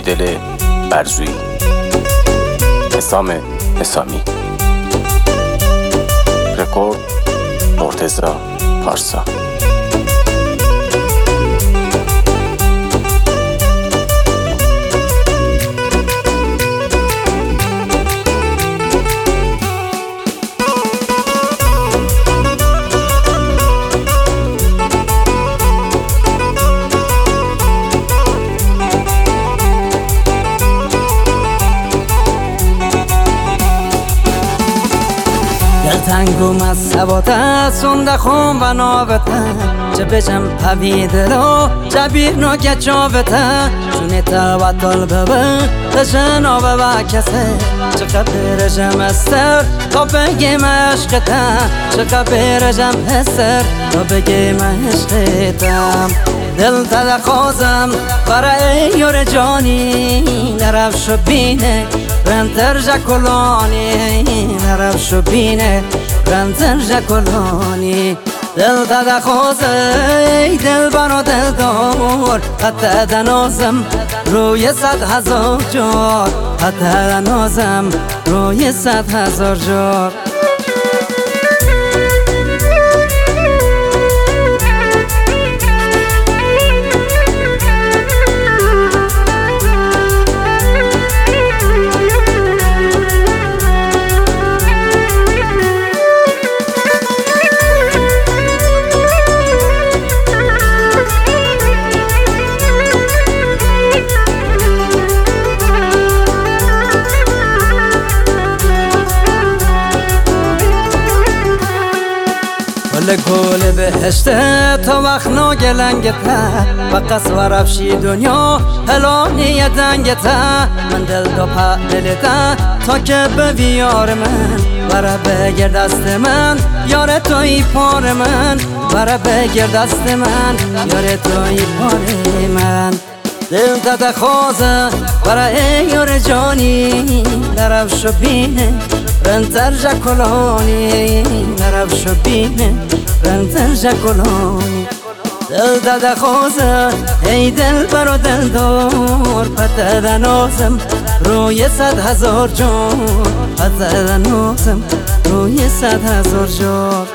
دل برزویی. حسام حسامی. رکورد مرتضی پارسا. تنگم از سباته سنده خون و نابته چه بجم پویده رو جبیر نوکه چاوته چونه توتال ببه تشنابه و کسه چقدر برجم استر تا بگیم عشقته چقدر برجم استر تا بگیم عشقتم دل تدخوازم برای یور جانی نرفشو بینه رنتر جاکولانی نرفشو بینه رنتر جاکولانی دل تدخوازه دل بانو دل دور حتی دنازم روی 100,000 جار حتی دنازم روی 100,000 جار گل بهشته تا وقت ناگلنگته و قصور افشی دنیا هلانی دنگته من دل دو پهلته تا که به بیار من برا بگیر دست من یار توی پار من برا بگیر دست من یار توی پار من دل داده خوازه برای یار جانی نرفشو بینه رنتر جاکولانی نرفشو بینه رنتر جاکولانی دل داده خوازه ای دل برو دل دور پته دنازم روی 100,000 جور پته دنازم روی 100,000 جور